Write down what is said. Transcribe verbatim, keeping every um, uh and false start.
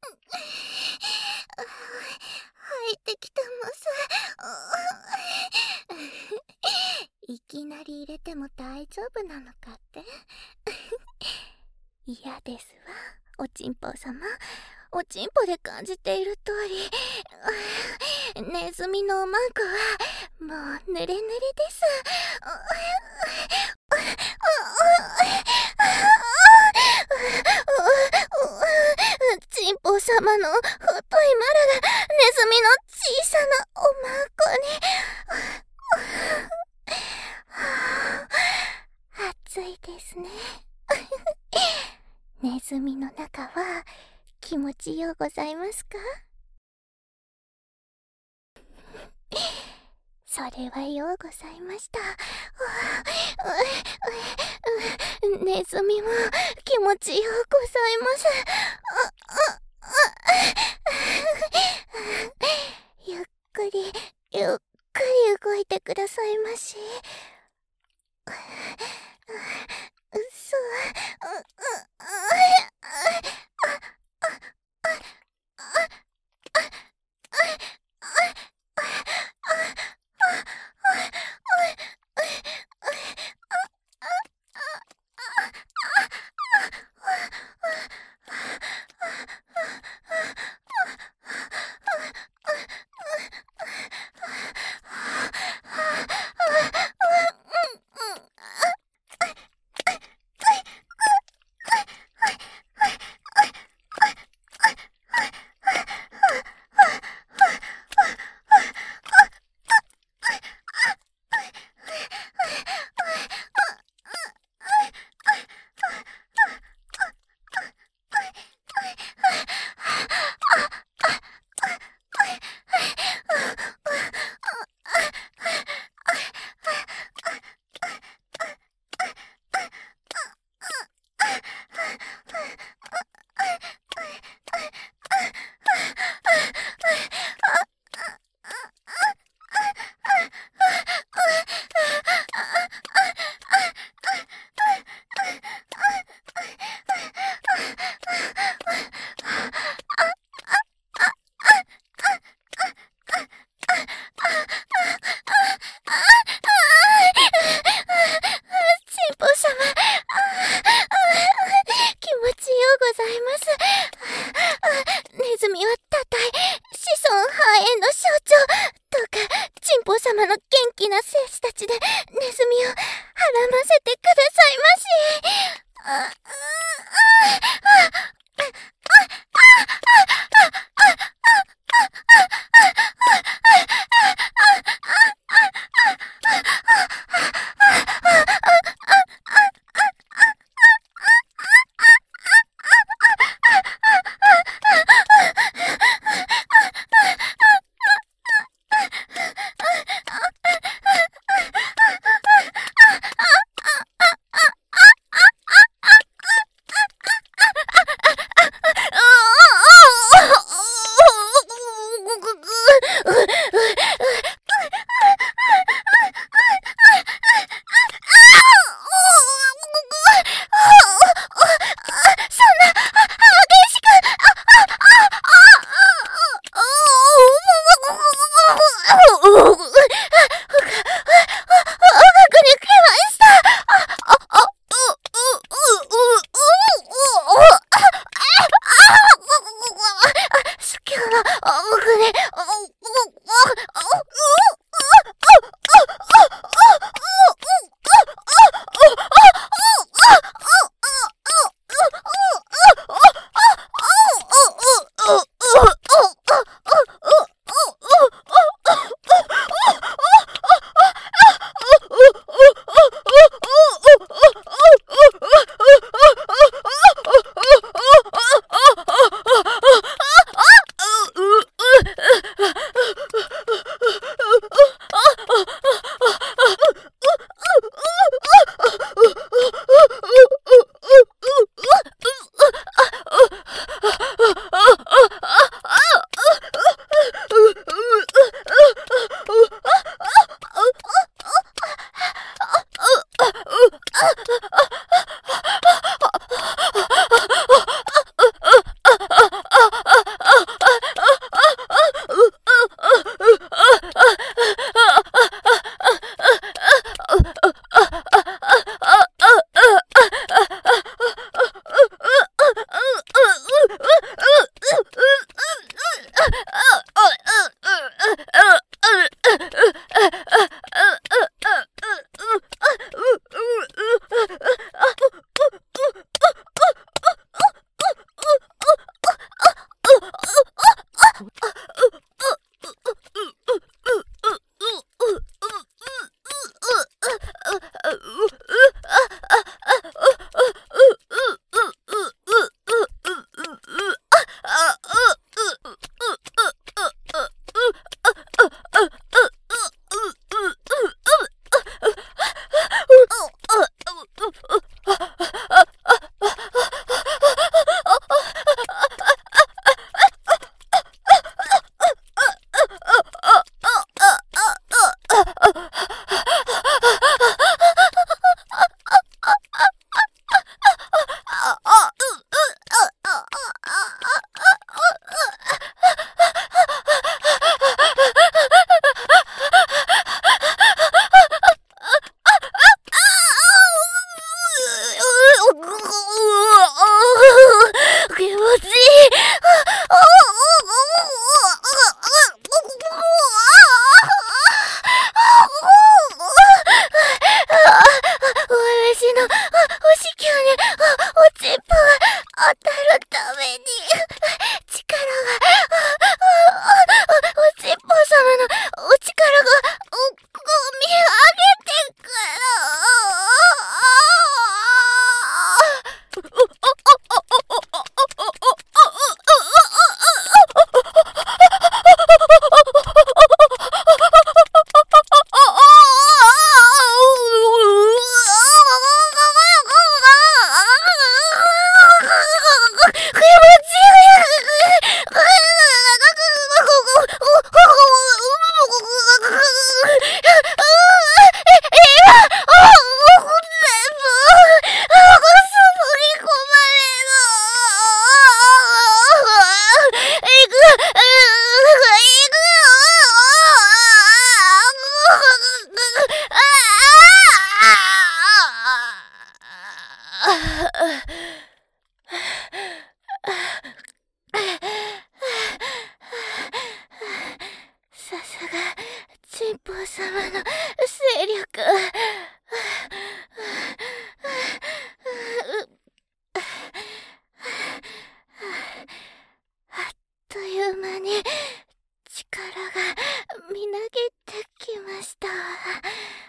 入ってきたます。いきなり入れても大丈夫なのかって嫌ですわ、おちんぽ様。おちんぽで感じている通り、ネズミのおまんこはもうぬれぬれです。ちんぽ様の太いマラがネズミの小さなおまんこに暑いですね。ネズミの中は気持ちようございますか？それはようございました。ネズミも気持ちようございます。ゆっくりゆっくり動いてくださいまし。うそ。 おちんぽが当たるために力がおちんぽ様のお力がこみ上げてくさすがチンポ様の勢力。あっという間に力がみなぎってきました。